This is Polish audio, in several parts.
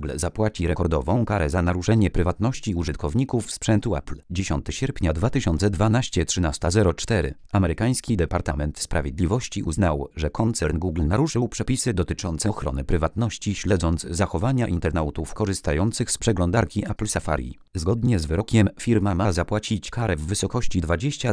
Google zapłaci rekordową karę za naruszenie prywatności użytkowników sprzętu Apple. 10 sierpnia 2012 13:04. Amerykański Departament Sprawiedliwości uznał, że koncern Google naruszył przepisy dotyczące ochrony prywatności, śledząc zachowania internautów korzystających z przeglądarki Apple Safari. Zgodnie z wyrokiem firma ma zapłacić karę w wysokości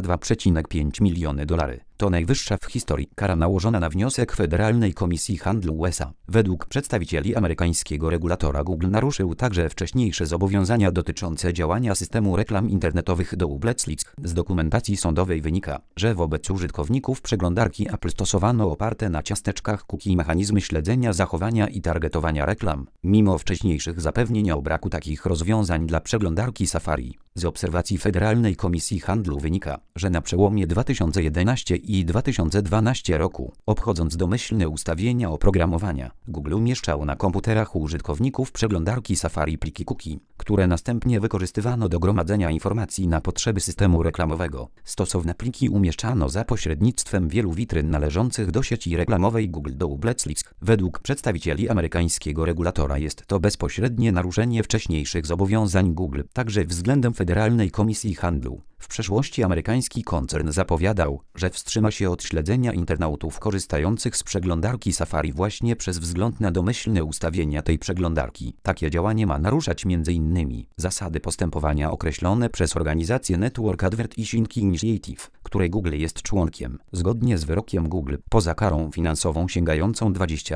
$22,5 miliony. To najwyższa w historii kara nałożona na wniosek Federalnej Komisji Handlu USA. Według przedstawicieli amerykańskiego regulatora Google naruszył także wcześniejsze zobowiązania dotyczące działania systemu reklam internetowych Doubleslicks. Z dokumentacji sądowej wynika, że wobec użytkowników przeglądarki Apple stosowano oparte na ciasteczkach cookie mechanizmy śledzenia zachowania i targetowania reklam, mimo wcześniejszych zapewnień o braku takich rozwiązań dla przeglądarki Safari. Z obserwacji Federalnej Komisji Handlu wynika, że na przełomie 2011 i 2012 roku, obchodząc domyślne ustawienia oprogramowania, Google umieszczał na komputerach użytkowników przeglądarki Safari pliki cookie, które następnie wykorzystywano do gromadzenia informacji na potrzeby systemu reklamowego. Stosowne pliki umieszczano za pośrednictwem wielu witryn należących do sieci reklamowej Google Doubleslicks. Według przedstawicieli amerykańskiego regulatora jest to bezpośrednie naruszenie wcześniejszych zobowiązań Google, także względem Federalnej Komisji Handlu. W przeszłości amerykański koncern zapowiadał, że wstrzyma się od śledzenia internautów korzystających z przeglądarki Safari właśnie przez wzgląd na domyślne ustawienia tej przeglądarki. Takie działanie ma naruszać m.in. zasady postępowania określone przez organizację Network Advertising Initiative, której Google jest członkiem. Zgodnie z wyrokiem Google, poza karą finansową sięgającą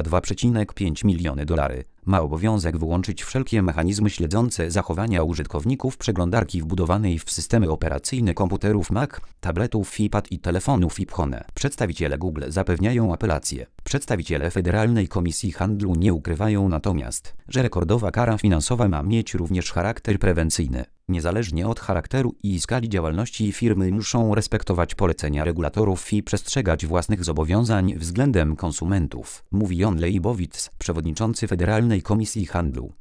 $22,5 miliony, ma obowiązek wyłączyć wszelkie mechanizmy śledzące zachowania użytkowników przeglądarki wbudowanej w systemy operacyjne komputerów Mac, tabletów iPad i telefonów iPhone. Przedstawiciele Google zapewniają apelację. Przedstawiciele Federalnej Komisji Handlu nie ukrywają natomiast, że rekordowa kara finansowa ma mieć również charakter prewencyjny. Niezależnie od charakteru i skali działalności firmy muszą respektować polecenia regulatorów i przestrzegać własnych zobowiązań względem konsumentów, mówi John Leibowitz, przewodniczący Federalnej Komisji Handlu.